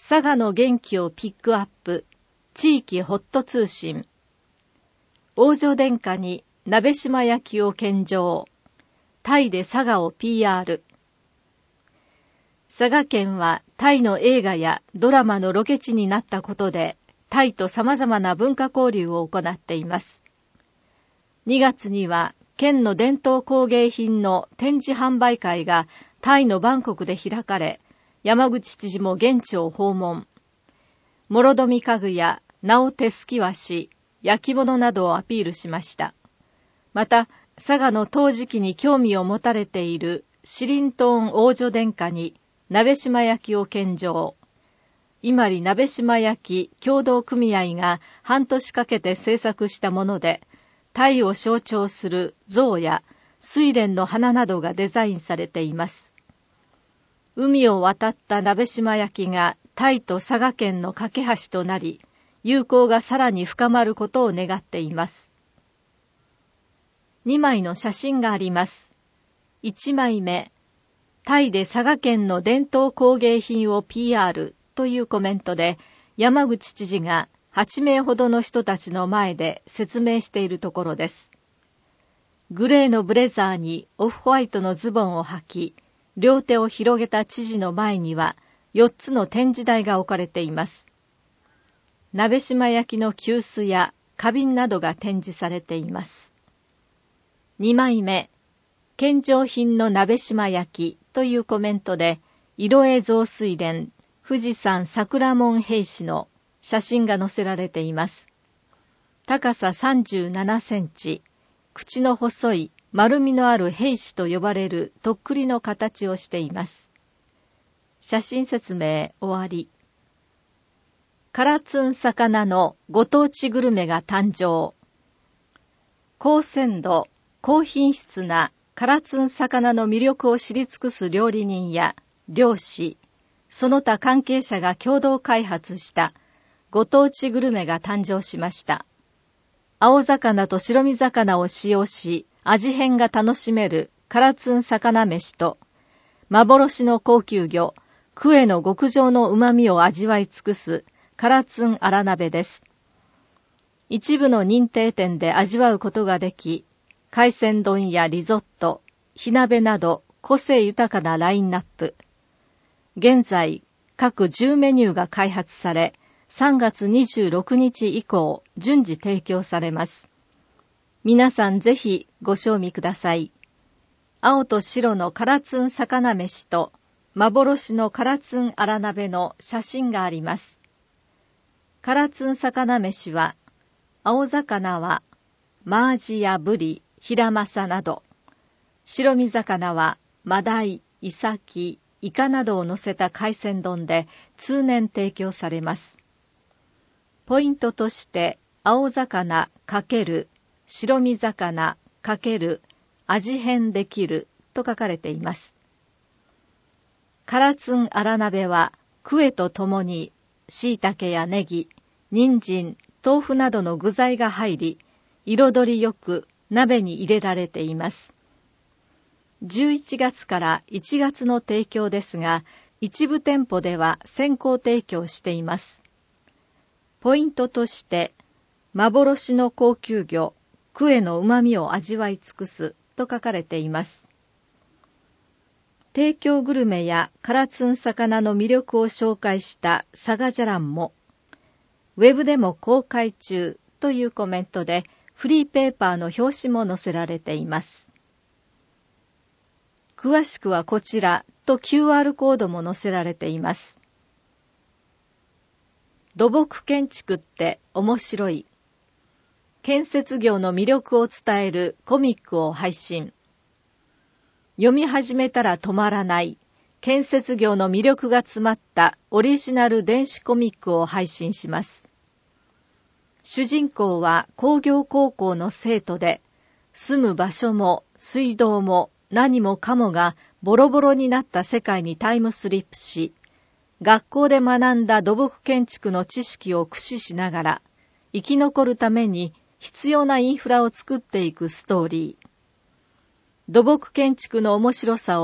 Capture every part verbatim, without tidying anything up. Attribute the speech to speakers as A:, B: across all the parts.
A: 佐賀の元気をピックアップ、地域ホット通信。王女殿下に鍋島焼を献上。タイで佐賀を ピーアール。佐賀県はタイの映画やドラマのロケ地になったことで、タイと様々な文化交流を行っています。にがつには県の伝統工芸品の展示販売会がタイのバンコクで開かれ、山口知事も現地を訪問。諸富家具や直手すき和紙、焼き物などをアピールしました。また、佐賀の陶磁器に興味を持たれているシリントーン王女殿下に鍋島焼を献上。伊万里鍋島焼協同組合が半年かけて制作したもので、タイを象徴する象や睡蓮の花などがデザインされています。海を渡った鍋島焼がタイと佐賀県の架け橋となり、友好がさらに深まることを願っています。にまいの写真があります。いちまいめ、タイで佐賀県の伝統工芸品を ピーアール というコメントで、山口知事がはちめいほどの人たちの前で説明しているところです。グレーのブレザーにオフホワイトのズボンを履き、両手を広げた知事の前にはよっつの展示台が置かれています。鍋島焼の急須や花瓶などが展示されています。にまいめ、献上品の鍋島焼というコメントで、色江増水蓮、富士山桜門兵士の写真が載せられています。高ささんじゅうななセンチ、口の細い丸みのある兵士と呼ばれるとっくりの形をしています。写真説明終わり。唐津ん魚のご当地グルメが誕生。高鮮度、高品質な唐津ん魚の魅力を知り尽くす料理人や漁師、その他関係者が共同開発したご当地グルメが誕生しました。青魚と白身魚を使用し、味変が楽しめる唐津ん魚飯と、幻の高級魚、クエの極上の旨味を味わい尽くす唐津ん荒鍋です。一部の認定店で味わうことができ、海鮮丼やリゾット、火鍋など個性豊かなラインナップ。現在、各じゅうメニューが開発され、さんがつにじゅうろくにち以降、順次提供されます。皆さんぜひご賞味ください。青と白の唐津ん魚飯と、幻の唐津ん荒鍋の写真があります。唐津ん魚飯は、青魚は、マアジやブリ、ヒラマサなど、白身魚は、マダイ、イサキ、イカなどを乗せた海鮮丼で通年提供されます。ポイントとして、青魚×白身魚×味変できると書かれています。唐津ん荒鍋は、クエとともに、椎茸やネギ、人参、豆腐などの具材が入り、彩りよく鍋に入れられています。じゅういちがつからいちがつの提供ですが、一部店舗では先行提供しています。ポイントとして、幻の高級魚、クエの旨味を味わい尽くすと書かれています。提供グルメや唐津ん魚の魅力を紹介した佐賀じゃらんも、ウェブでも公開中というコメントで、フリーペーパーの表紙も載せられています。詳しくはこちらと キューアール コードも載せられています。土木建築って面白い。建設業の魅力を伝えるコミックを配信。読み始めたら止まらない建設業の魅力が詰まったオリジナル電子コミックを配信します。主人公は工業高校の生徒で、住む場所も水道も何もかもがボロボロになった世界にタイムスリップし、学校で学んだ土木建築の知識を駆使しながら、生き残るために必要なインフラを作っていくストーリー。土木建築の面白さを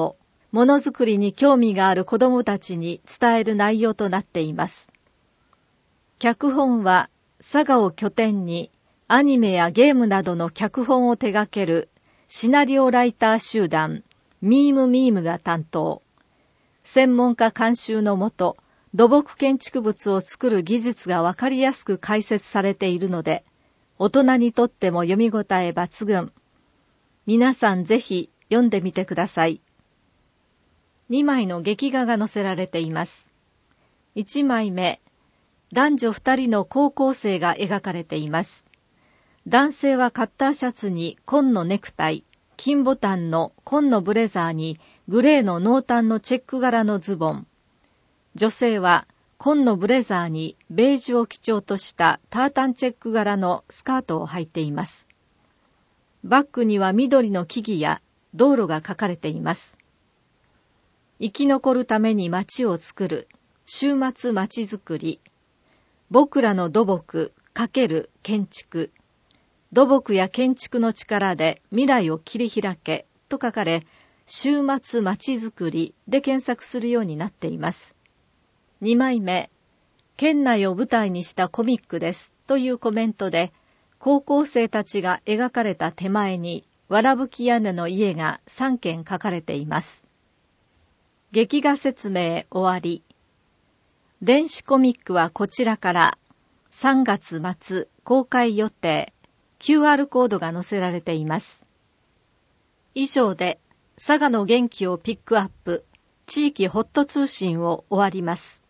A: ものづくりに興味がある子供たちに伝える内容となっています。脚本は佐賀を拠点にアニメやゲームなどの脚本を手掛けるシナリオライター集団ミームミームが担当。専門家監修のもと、土木建築物を作る技術がわかりやすく解説されているので、大人にとっても読み応え抜群。皆さんぜひ読んでみてください。にまいの劇画が載せられています。いちまいめ、男女ふたりの高校生が描かれています。男性はカッターシャツに紺のネクタイ、金ボタンの紺のブレザーにグレーの濃淡のチェック柄のズボン。女性は紺のブレザーにベージュを基調としたタータンチェック柄のスカートを履いています。バックには緑の木々や道路が描かれています。生き残るために街を作る、週末街づくり。僕らの土木×建築。土木や建築の力で未来を切り開けと書かれ、週末街づくりで検索するようになっています。にまいめ、県内を舞台にしたコミックですというコメントで、高校生たちが描かれた手前に、わらぶき屋根の家がさんけん書かれています。劇画説明終わり。電子コミックはこちらからさんがつ末公開予定。キューアール コードが載せられています。以上で佐賀の元気をピックアップ、地域ホット通信を終わります。